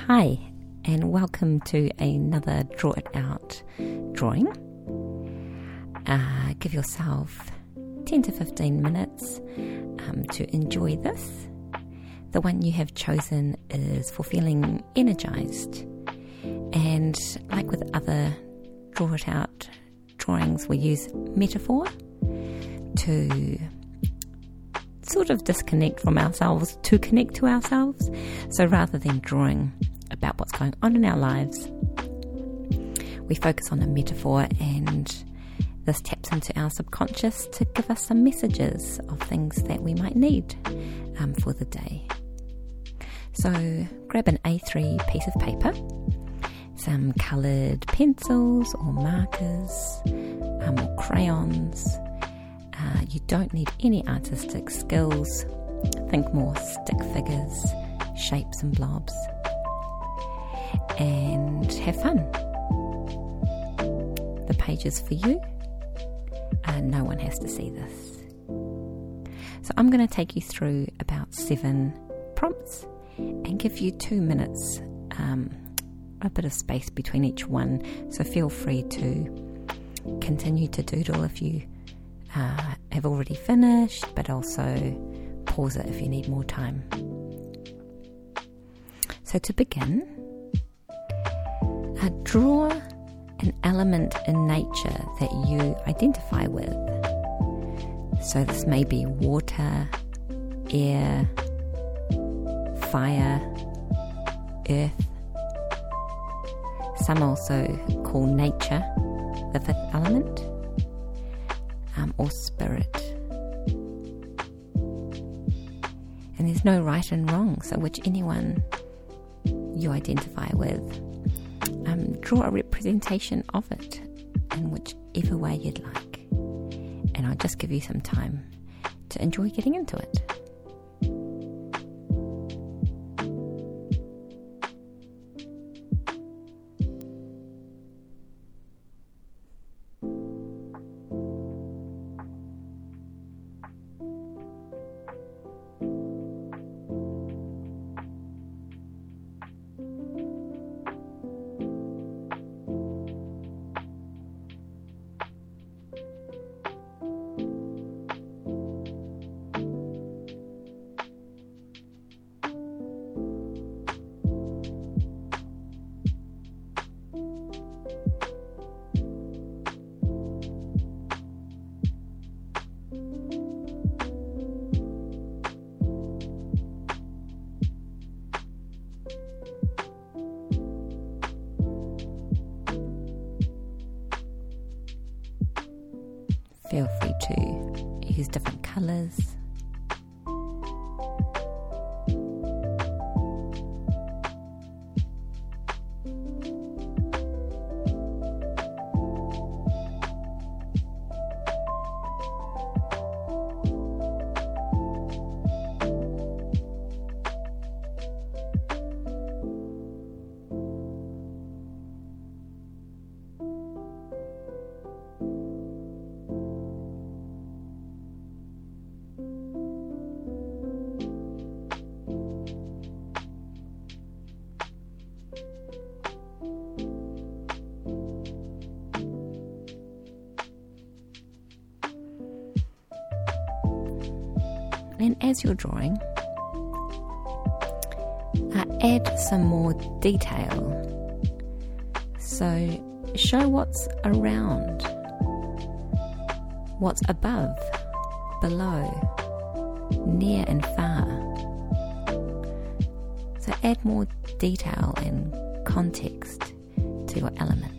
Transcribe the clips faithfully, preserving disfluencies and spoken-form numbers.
Hi, and welcome to another Draw It Out drawing. Uh, give yourself ten to fifteen minutes um, to enjoy this. The one you have chosen is for feeling energized. And like with other Draw It Out drawings, we use metaphor to sort of disconnect from ourselves to connect to ourselves. So rather than drawing about what's going on in our lives, we focus on a metaphor, and this taps into our subconscious to give us some messages of things that we might need um, for the day. So grab an A three piece of paper, some coloured pencils or markers um, or crayons. Uh, you don't need any artistic skills. Think more stick figures, shapes and blobs. And have fun. The page is for you. Uh, no one has to see this. So I'm going to take you through about seven prompts and give you two minutes, um, a bit of space between each one. So feel free to continue to doodle if you uh, have already finished, but also pause it if you need more time. So to begin, Uh, draw an element in nature that you identify with. So this may be water, air, fire, earth. Some also call nature the fifth element, um, or spirit. And there's no right and wrong, so which anyone you identify with, Um, draw a representation of it in whichever way you'd like. And I'll just give you some time to enjoy getting into it. Feel free to use different colours. And as you're drawing, uh, add some more detail. So show what's around, what's above, below, near and far. So add more detail and context to your element.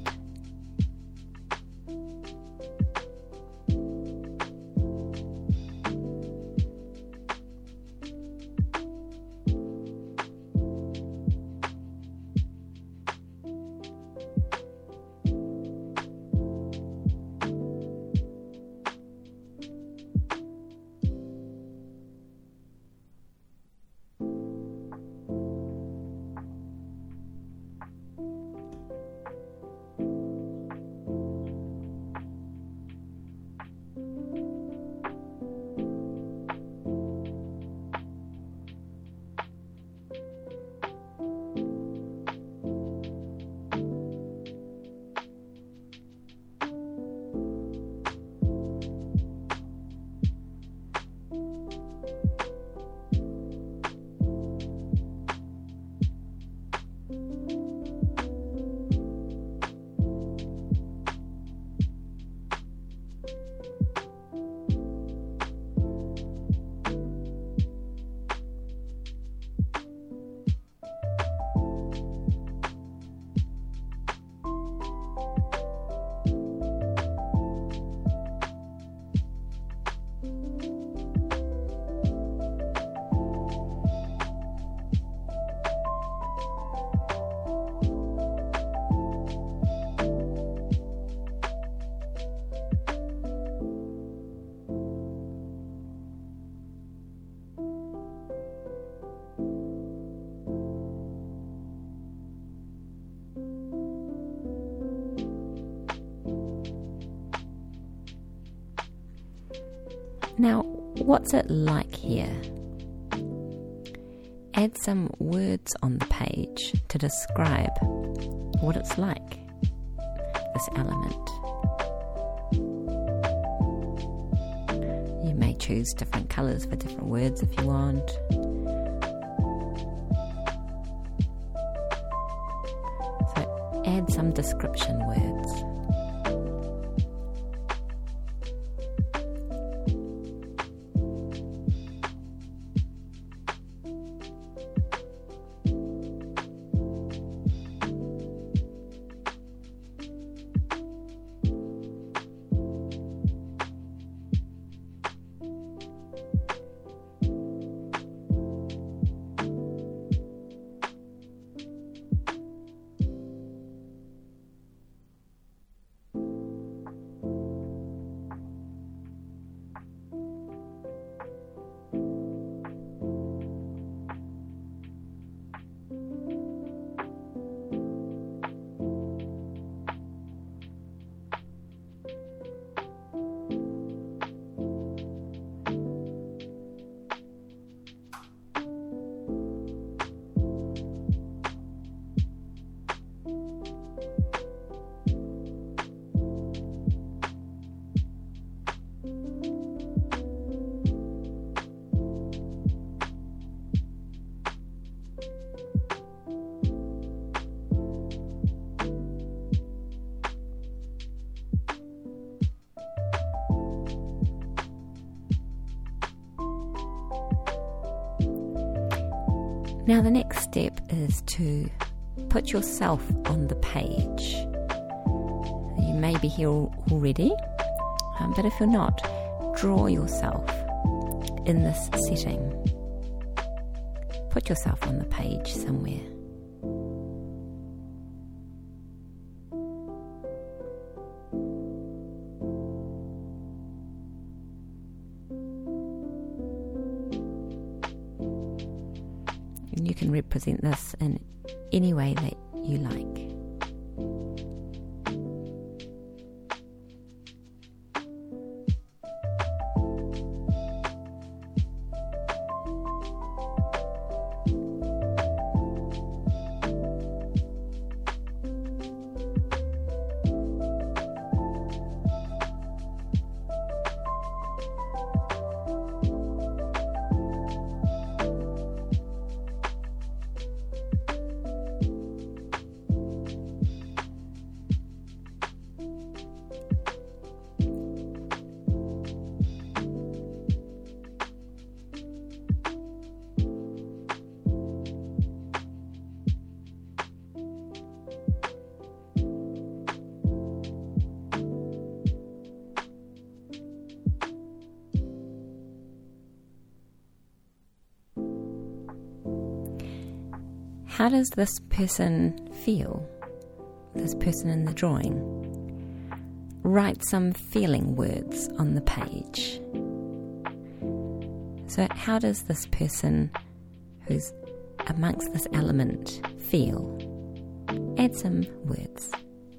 Now, what's it like here? Add some words on the page to describe what it's like, this element. You may choose different colours for different words if you want. So add some description words. Now the next step is to put yourself on the page. You may be here already, um, but if you're not, draw yourself in this setting. Put yourself on the page somewhere. And you can represent this in any way that you like. How does this person feel? This person in the drawing? Write some feeling words on the page. So how does this person who's amongst this element feel? Add some words.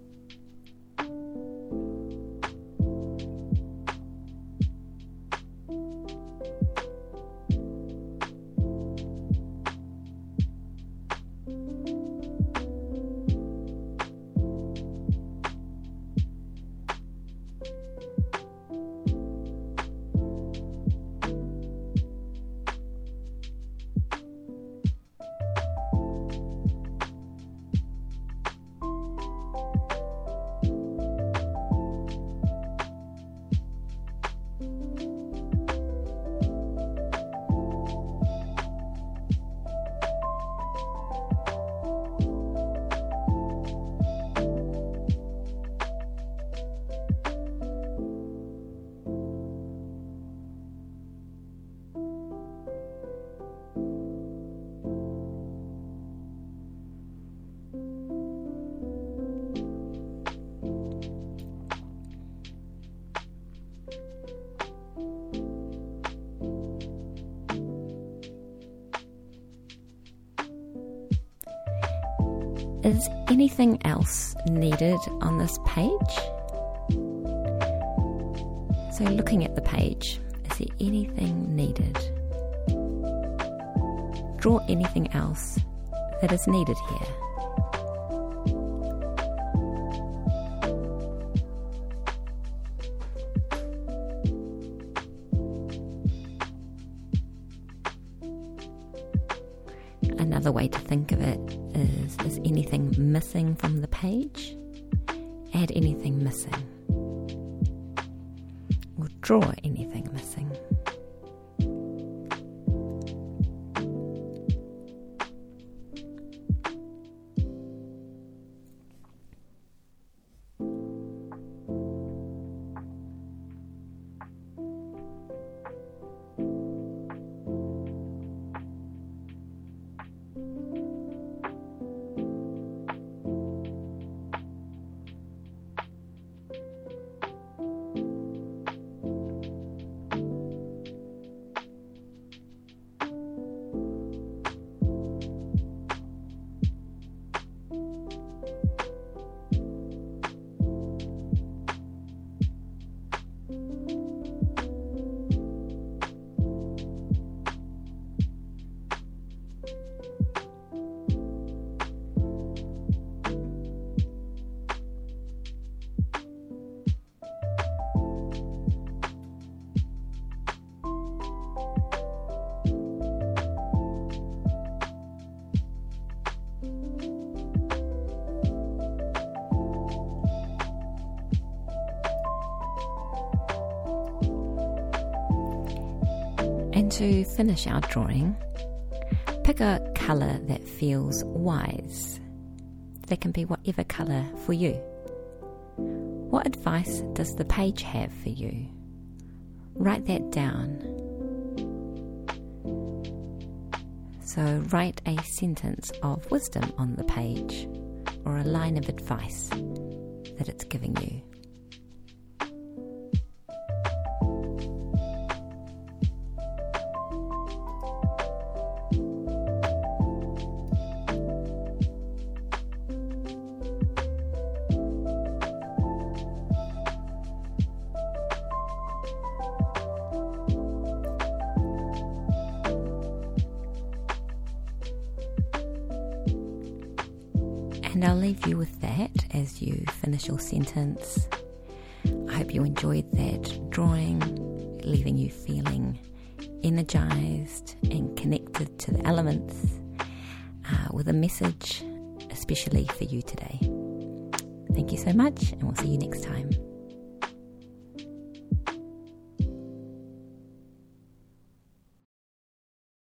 Is anything else needed on this page? So looking at the page, is there anything needed? Draw anything else that is needed here. Another way to think of it is, is anything missing from the page? Add anything missing. Or draw anything missing. And to finish our drawing, pick a colour that feels wise. That can be whatever colour for you. What advice does the page have for you? Write that down. So write a sentence of wisdom on the page, or a line of advice that it's giving you. And I'll leave you with that as you finish your sentence. I hope you enjoyed that drawing, leaving you feeling energized and connected to the elements, uh, with a message especially for you today. Thank you so much, and we'll see you next time.